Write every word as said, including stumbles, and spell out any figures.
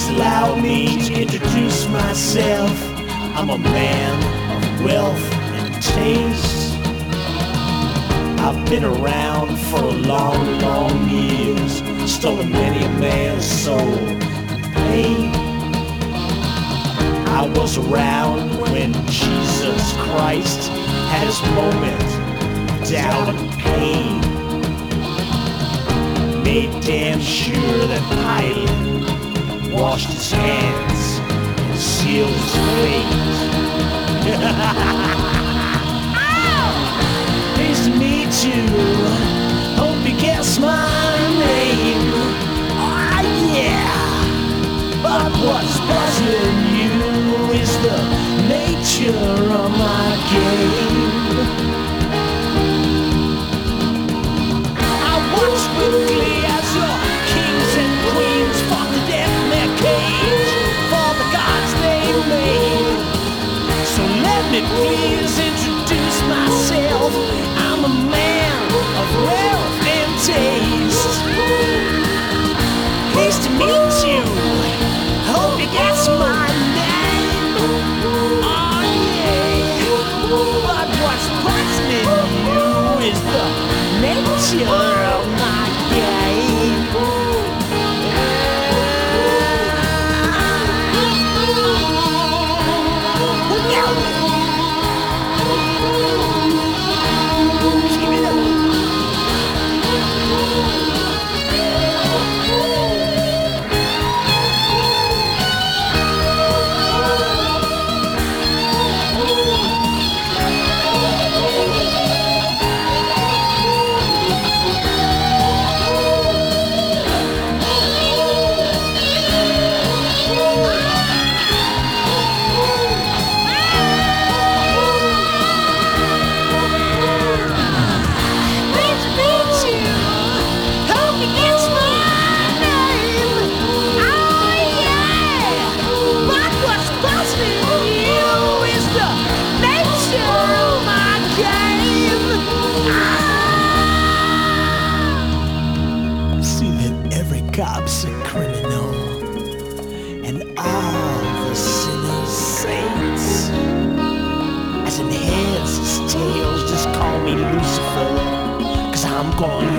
allow me to introduce myself. I'm a man of wealth and taste. I've been around for a long, long years, stolen many a man's soul and pain. I was around when Jesus Christ had his moment of doubt and pain. Made damn sure that Pilate washed his hands and sealed his fate. Nice to meet you. Hope you guess my name. Ah, yeah. But what's puzzling you is the nature of my game. I watch quickly as your kings and queens fought to death in their cage for the gods they made. So let me please introduce myself. I'm a man of wealth and taste. Pleased to meet you. Hope you guess my name. Oh yeah. But what's puzzling you is the nature of my game. Keep it up. Cop's a criminal, and all the sinners saints. As in heads as tails, just call me Lucifer, 'cause I'm going